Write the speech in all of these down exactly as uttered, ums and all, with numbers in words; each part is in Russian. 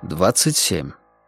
двадцать семь.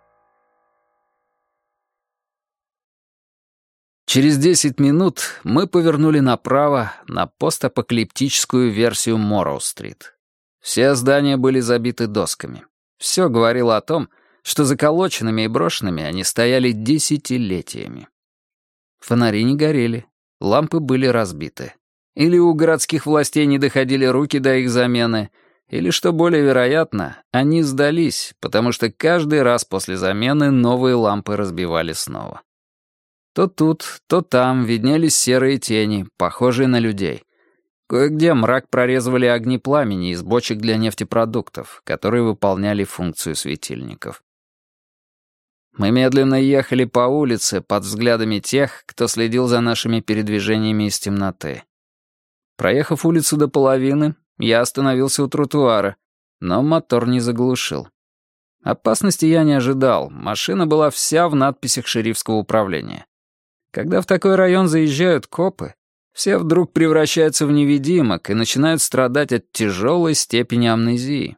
Через десять минут мы повернули направо на постапокалиптическую версию Морроу-стрит. Все здания были забиты досками. Все говорило о том, что заколоченными и брошенными они стояли десятилетиями. Фонари не горели, лампы были разбиты. Или у городских властей не доходили руки до их замены, или, что более вероятно, они сдались, потому что каждый раз после замены новые лампы разбивали снова. То тут, то там виднелись серые тени, похожие на людей. Кое-где мрак прорезывали огни пламени из бочек для нефтепродуктов, которые выполняли функцию светильников. Мы медленно ехали по улице под взглядами тех, кто следил за нашими передвижениями из темноты. Проехав улицу до половины, я остановился у тротуара, но мотор не заглушил. Опасности я не ожидал, машина была вся в надписях шерифского управления. Когда в такой район заезжают копы, все вдруг превращаются в невидимок и начинают страдать от тяжелой степени амнезии.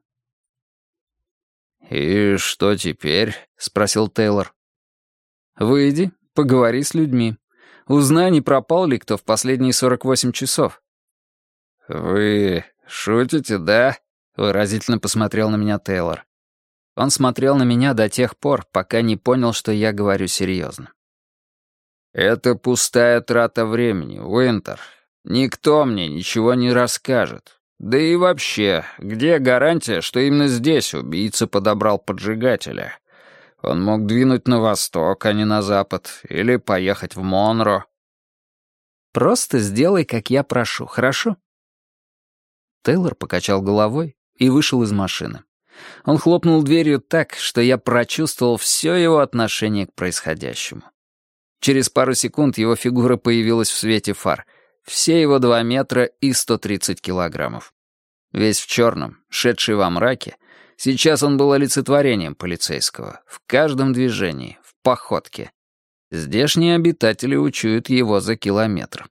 «И что теперь?» — спросил Тейлор. «Выйди, поговори с людьми. Узнай, не пропал ли кто в последние сорок восемь часов». «Вы шутите, да?» — выразительно посмотрел на меня Тейлор. Он смотрел на меня до тех пор, пока не понял, что я говорю серьезно. «Это пустая трата времени, Уинтер. Никто мне ничего не расскажет. Да и вообще, где гарантия, что именно здесь убийца подобрал поджигателя? Он мог двинуть на восток, а не на запад, или поехать в Монро». «Просто сделай, как я прошу, хорошо?» Тейлор покачал головой и вышел из машины. Он хлопнул дверью так, что я прочувствовал все его отношение к происходящему. Через пару секунд его фигура появилась в свете фар. Все его два метра и сто тридцать килограммов. Весь в черном, шедший во мраке, сейчас он был олицетворением полицейского. В каждом движении, в походке. Здешние обитатели учуют его за километр.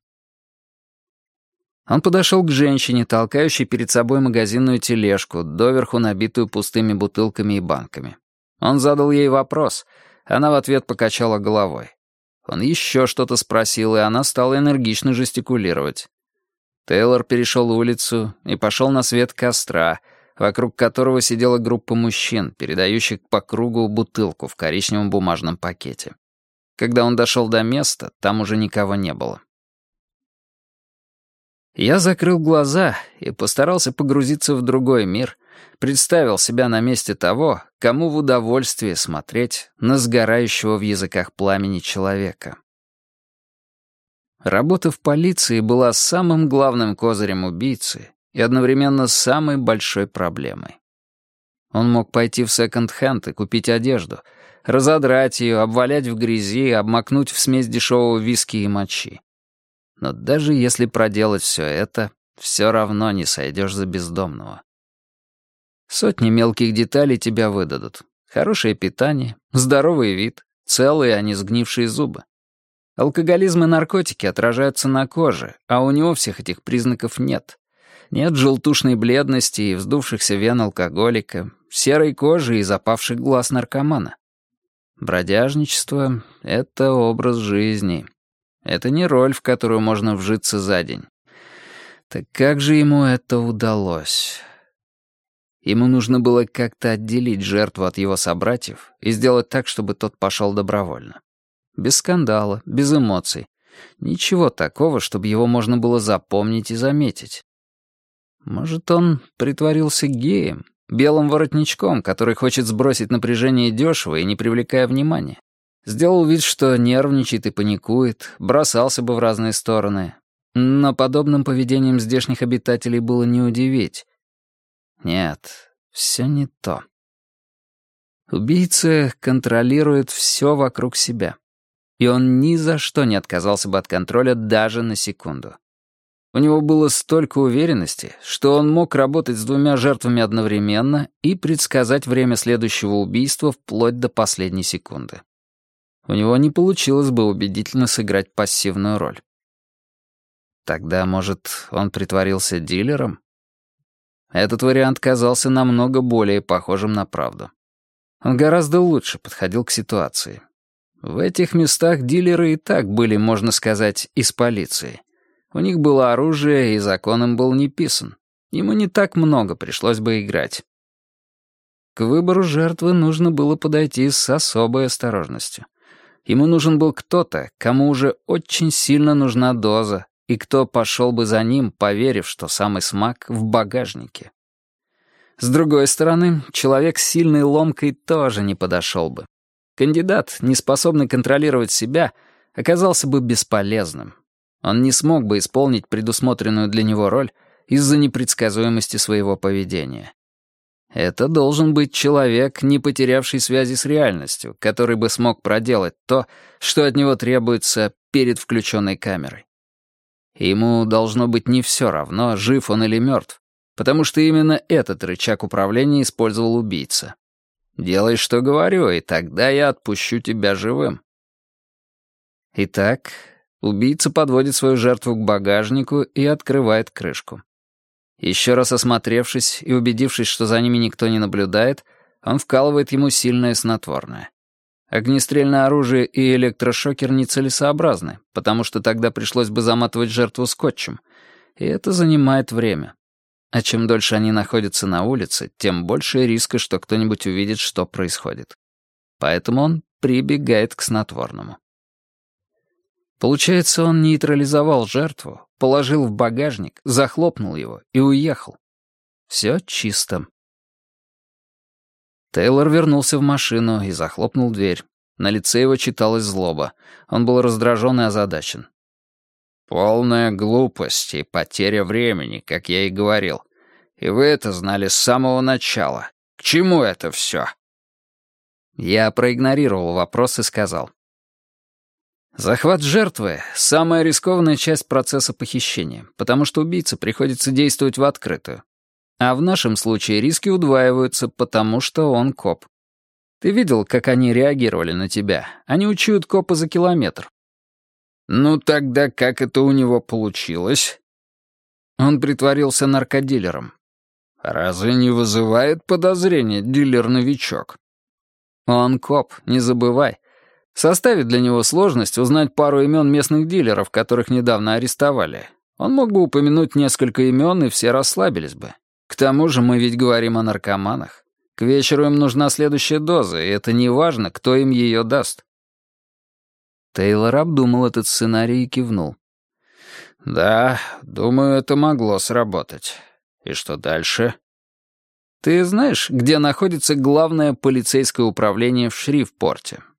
Он подошел к женщине, толкающей перед собой магазинную тележку, доверху набитую пустыми бутылками и банками. Он задал ей вопрос, она в ответ покачала головой. Он еще что-то спросил, и она стала энергично жестикулировать. Тейлор перешел улицу и пошел на свет костра, вокруг которого сидела группа мужчин, передающих по кругу бутылку в коричневом бумажном пакете. Когда он дошел до места, там уже никого не было. Я закрыл глаза и постарался погрузиться в другой мир, представил себя на месте того, кому в удовольствие смотреть на сгорающего в языках пламени человека. Работа в полиции была самым главным козырем убийцы и одновременно самой большой проблемой. Он мог пойти в секонд-хенд и купить одежду, разодрать ее, обвалять в грязи, обмакнуть в смесь дешевого виски и мочи. Но даже если проделать все это, все равно не сойдешь за бездомного. Сотни мелких деталей тебя выдадут. Хорошее питание, здоровый вид, целые, а не сгнившие зубы. Алкоголизм и наркотики отражаются на коже, а у него всех этих признаков нет. Нет желтушной бледности и вздувшихся вен алкоголика, серой кожи и запавших глаз наркомана. Бродяжничество — это образ жизни. Это не роль, в которую можно вжиться за день. Так как же ему это удалось? Ему нужно было как-то отделить жертву от его собратьев и сделать так, чтобы тот пошел добровольно. Без скандала, без эмоций. Ничего такого, чтобы его можно было запомнить и заметить. Может, он притворился геем, белым воротничком, который хочет сбросить напряжение дешево и не привлекая внимания. Сделал вид, что нервничает и паникует, бросался бы в разные стороны. Но подобным поведением здешних обитателей было не удивить. Нет, все не то. Убийца контролирует все вокруг себя. И он ни за что не отказался бы от контроля даже на секунду. У него было столько уверенности, что он мог работать с двумя жертвами одновременно и предсказать время следующего убийства вплоть до последней секунды. У него не получилось бы убедительно сыграть пассивную роль. Тогда, может, он притворился дилером? Этот вариант казался намного более похожим на правду. Он гораздо лучше подходил к ситуации. В этих местах дилеры и так были, можно сказать, из полиции. У них было оружие, и закон им был не писан. Ему не так много пришлось бы играть. К выбору жертвы нужно было подойти с особой осторожностью. Ему нужен был кто-то, кому уже очень сильно нужна доза, и кто пошел бы за ним, поверив, что самый смак в багажнике. С другой стороны, человек с сильной ломкой тоже не подошел бы. Кандидат, не способный контролировать себя, оказался бы бесполезным. Он не смог бы исполнить предусмотренную для него роль из-за непредсказуемости своего поведения. Это должен быть человек, не потерявший связи с реальностью, который бы смог проделать то, что от него требуется перед включенной камерой. Ему должно быть не все равно, жив он или мертв, потому что именно этот рычаг управления использовал убийца. «Делай, что говорю, и тогда я отпущу тебя живым». Итак, убийца подводит свою жертву к багажнику и открывает крышку. Еще раз осмотревшись и убедившись, что за ними никто не наблюдает, он вкалывает ему сильное снотворное. Огнестрельное оружие и электрошокер нецелесообразны, потому что тогда пришлось бы заматывать жертву скотчем, и это занимает время. А чем дольше они находятся на улице, тем больше риска, что кто-нибудь увидит, что происходит. Поэтому он прибегает к снотворному. Получается, он нейтрализовал жертву, положил в багажник, захлопнул его и уехал. Все чисто. Тейлор вернулся в машину и захлопнул дверь. На лице его читалась злоба. Он был раздражен и озадачен. «Полная глупость и потеря времени, как я и говорил. И вы это знали с самого начала. К чему это все?» Я проигнорировал вопрос и сказал. Захват жертвы — самая рискованная часть процесса похищения, потому что убийце приходится действовать в открытую. А в нашем случае риски удваиваются, потому что он коп. Ты видел, как они реагировали на тебя? Они учуют копа за километр. Ну тогда как это у него получилось? Он притворился наркодилером. Разве не вызывает подозрения дилер-новичок? Он коп, не забывай. Составит для него сложность узнать пару имен местных дилеров, которых недавно арестовали. Он мог бы упомянуть несколько имен, и все расслабились бы. К тому же мы ведь говорим о наркоманах. К вечеру им нужна следующая доза, и это не важно, кто им ее даст. Тейлор обдумал этот сценарий и кивнул. «Да, думаю, это могло сработать. И что дальше?» «Ты знаешь, где находится главное полицейское управление в Шривпорте?»